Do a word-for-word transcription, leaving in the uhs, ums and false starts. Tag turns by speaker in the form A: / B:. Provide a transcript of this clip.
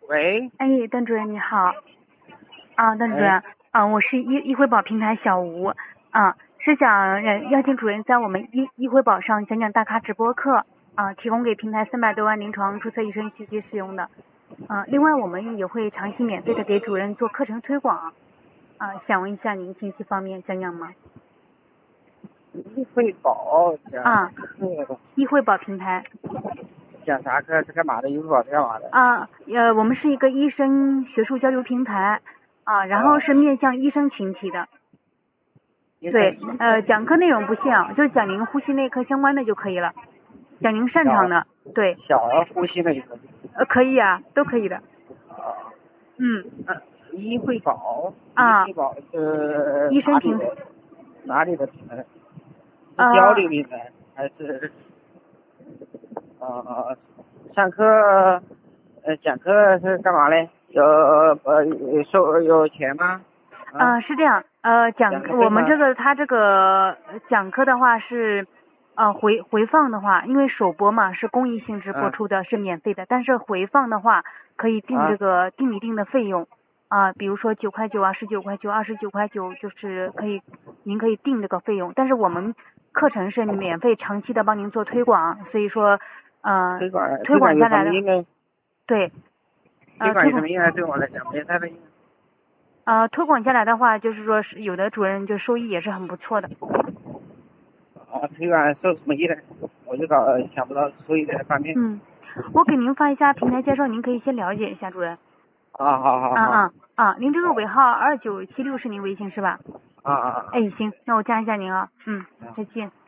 A: 喂，
B: 哎，邓主任你好。啊，邓主
A: 哎，
B: 任，啊，我是医医惠保平台小吴。啊，是想呃邀请主任在我们医医惠保上讲讲大咖直播课，啊，提供给平台三百多万临床注册医生学习使用的。啊，另外我们也会长期免费的给主任做课程推广。啊，想问一下您信息方面讲讲吗？
A: 医惠保讲
B: 啊，
A: 课，
B: 医惠保平台。
A: 讲啥课？是干嘛的？医惠保是干嘛的？
B: 啊，呃，我们是一个医生学术交流平台。啊，然后
A: 啊，
B: 是面向医生群体的。对，
A: 医生群
B: 呃，讲课内容不限，就是讲您呼吸内科相关的就可以了，讲您擅长
A: 小
B: 的。对，
A: 小儿呼吸那个。
B: 呃，可以啊，都可以的。
A: 啊，
B: 嗯。
A: 嗯，医惠保，医
B: 啊，
A: 惠保是
B: 医生平台。
A: 哪里的？哪里的平台？是交
B: 呃，
A: 流平台还是啊？上课呃讲课是干嘛嘞？有呃有收有钱吗？啊，
B: 呃，是这样，呃，讲
A: 讲课费吗？
B: 我们这个他这个讲课的话是，呃，回回放的话，因为首播嘛是公益性质播
A: 啊
B: 出的，是免费的，但是回放的话可以定这
A: 啊
B: 个定一定的费用。啊，比如说九块九啊，十九块九，二十九块九，就是可以，您可以定这个费用。但是我们课程是免费长期的帮您做推广，所以说，呃，
A: 推广
B: 推
A: 推广有
B: 广下来的。
A: 什么应该？
B: 对，呃，
A: 推广
B: 推广。
A: 有什么用啊？对我来讲没太大用。
B: 呃，推广下来的话，就是说是有的主任就收益也是很不错的。
A: 啊，推广受什么益呢？我就搞想不到收益的方面。
B: 嗯，我给您发一下平台介绍，您可以先了解一下，主任。
A: 啊，好好好。
B: 啊啊啊！您这个尾号二九七六是您微信是吧？
A: 啊啊啊。
B: 哎，行，那我加一下您啊。嗯，再见。